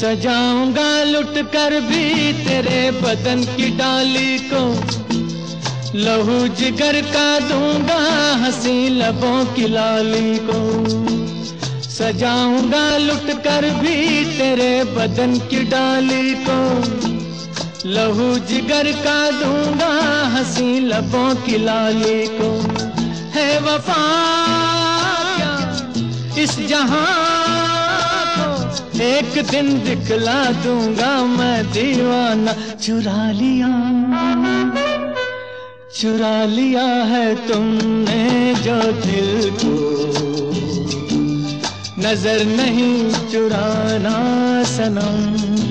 सजाऊंगा लुट कर भी तेरे बदन की डाली को, लहू जिगर का दूंगा हंसी लबों की लाली को। सजाऊंगा लुट कर भी तेरे बदन की डाली को, लहू जिगर का दूंगा हंसी लबों की लाली को। है वफा क्या इस जहां को, एक दिन दिखला दूंगा मैं दीवाना। चुरा लिया है तुमने जो दिल को, नजर नहीं चुराना सनम।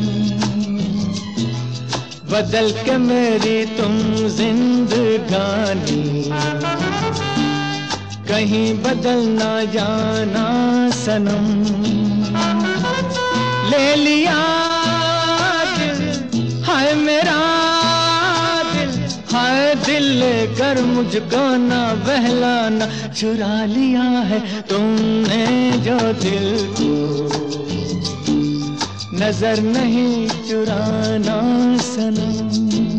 बदल के मेरी तुम जिंदगानी, कहीं बदल ना जाना सनम। ले लिया दिल, हाय मेरा दिल, हाय दिल लेकर मुझको ना बहलाना। चुरा लिया है तुमने जो दिल को, नजर नहीं चुराना सनम।